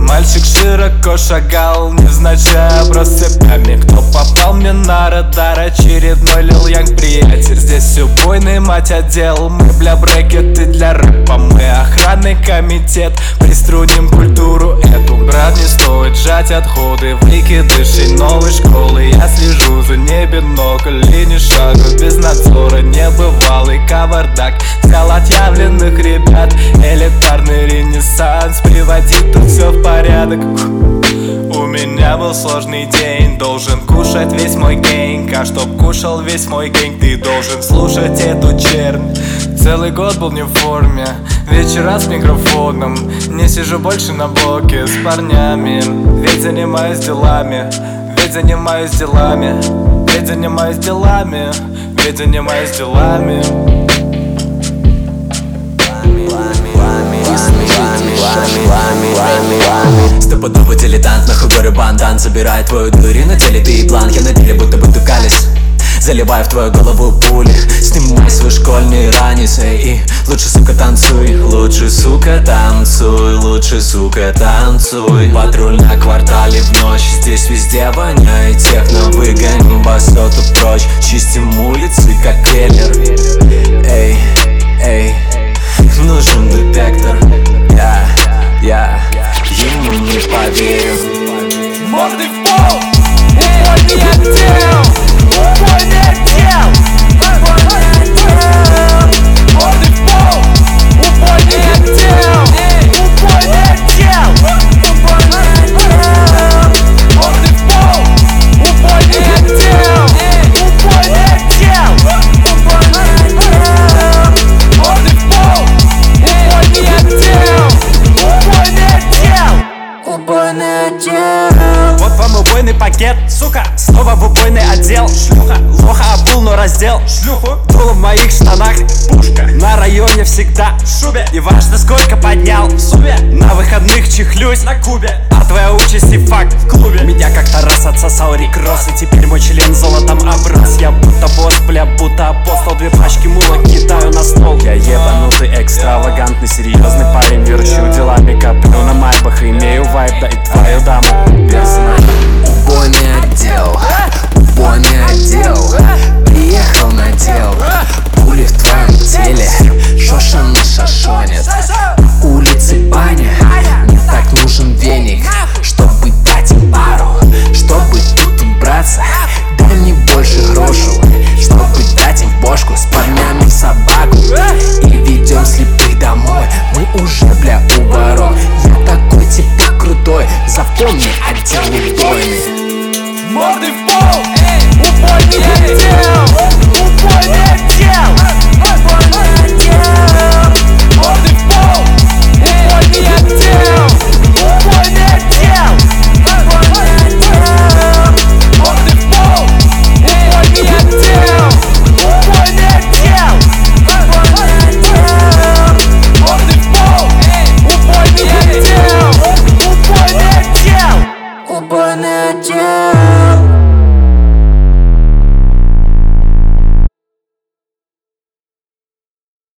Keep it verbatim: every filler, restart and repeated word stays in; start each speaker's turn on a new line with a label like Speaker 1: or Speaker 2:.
Speaker 1: Мальчик широко шагал, невзначай оброс цепями. Кто попал мне на радар, очередной Лил Янг приятель. Здесь убойный мать отдел, мы бля брекеты для рэпа. Мы охранный комитет, приструним культуру эту. Брат, не стоит жать отходы, выкидыши новой школы. Я слежу за небинокль и ни шагу без надзора. Небывалый кавардак взял отъявленных ребят. Элитарный ренессанс приводит тут все в порядок. У меня был сложный день, должен кушать весь мой гэнг. А чтоб кушал весь мой гэнг, ты должен слушать эту чернь. Целый год был не в форме, вечера с микрофоном. Не сижу больше на блоке с парнями, ведь занимаюсь делами. Ведь занимаюсь делами, ведь занимаюсь делами, ведь занимаюсь делами.
Speaker 2: Стопудовый дилетант, нахуй горю бандан. Забирает твою дурь, на теле ты и план. Я на деле будто бы тукалис, заливаю в твою голову пули. Снимай свои школьные раницы и лучше, сука, танцуй. Лучше, сука, танцуй, лучше, сука, танцуй. Патруль на квартале в ночь, здесь везде воняет техно. Выгоним басоту прочь, чистим улицы, как Келлер. Эй, эй, нужен детектор. Я, я, ему не поверю.
Speaker 1: Морды в пол, убойный отдел, убойный отдел, убойный отдел. Морды в пол, убойный отдел, убойный отдел, убойный отдел. Морды в пол, убойный отдел, убойный отдел, убойный отдел. Морды в пол, убойный отдел, убойный отдел, убойный отдел. Вот вам убойный пакет, сука, снова в убойный отдел. Шлюха, лоха обул, но раздел шлюху. Дуло в моих штанах, пушка. На районе всегда в шубе. И важно, сколько поднял в субе. На выходных чехлюсь на кубе. А твоя участь и факт в клубе. Меня как-то раз отсосал Рик Росс, и теперь мой член золотом оброс. Я будто босс, бля, будто апостол. Две пачки мула кидаю на стол. Я ебанутый, экстравагантный, серьезный парень. Верчу делами, коплю на майбах. Имею вайб, да и твою даму бездна.
Speaker 2: Убойный отдел, убойный отдел. Приехал на дел, пули в твоем теле. Шоша на шашонет, улицы баня. Мне так нужен веник, чтобы дать им пару. Чтобы тут убраться, дай мне больше грошу. Чтобы дать им в бошку, с парнями в собаку. И ведем слепых домой, мы уже, бля, у ворот. Я такой типа крутой, запомни отдел.